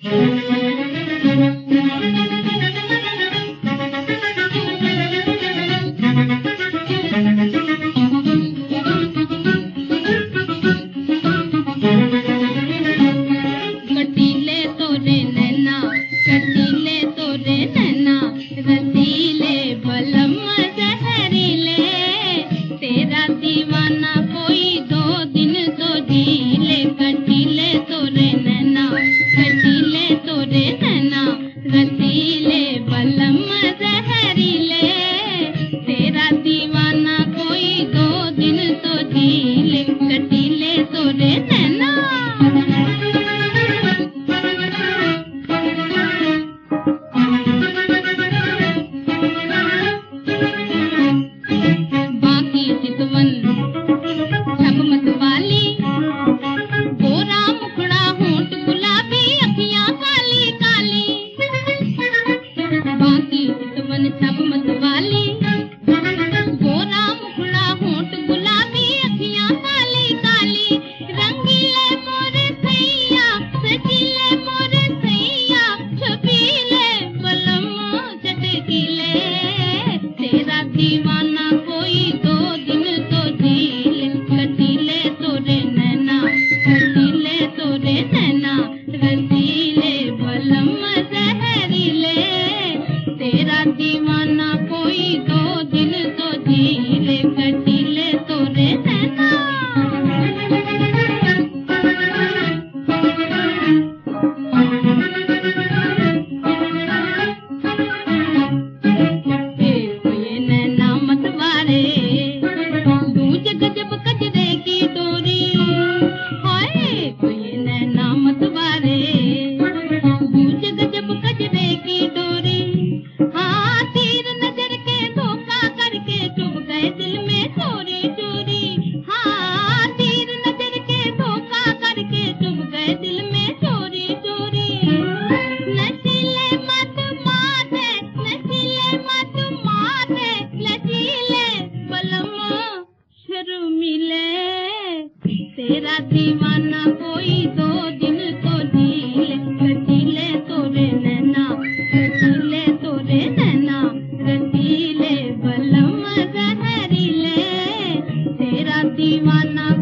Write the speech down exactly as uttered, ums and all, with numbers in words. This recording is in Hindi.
कटीले तोरे नैना, कटीले तोरे नैना, रसीले बलम जहरीले, तेरा दीवाना कोई दो दिन तो जी ले। कटीले तोरे नैना, कटीले तोरे नैना, रसीले बलम जहरीले, तेरा दीवाना कोई दो दिन तो जी ले। कटीले तोरे नैना। बाकी चितवन छप मत वाली, गोरा मुखड़ा होंठ गुलाबी अखियां काली काली। बाकी चितवन छप मत वाली, गोरा मुखड़ा होंठ गुलाबी अखियां काली काली। रंगीले मोरे सैया, सजीले मोरे सैया, छबीले बलम चटकीले, तेरा दीवाना कोई दो दिन तो जी ले। कटीले तोरे नैना, कटीले तोरे नैना, रसीले बलम जहरीले, तेरा दीवाना कोई दो दिन तो जी ले। कटीले तोरे नैना। ये नैना मतवारे, दूज गजब कजरे की डोरी, हाय ये नैना मतवारे, दूज गजब कजरे की डोरी। हाँ तीर नजर के धोखा करके चुभ गए दिल में चोरी चोरी। हाँ तीर नजर के धोखा करके चुभ गए दिल में चोरी चोरी। नशीले मत मारे, नशीले मत मारे, लचीले बलम शर्मीले, तेरा दीवाना कोई दो दिन तो जी ले। कटीले तोरे नैना, कटीले तोरे नैना, रसीले बलम जहरीले, तेरा दीवाना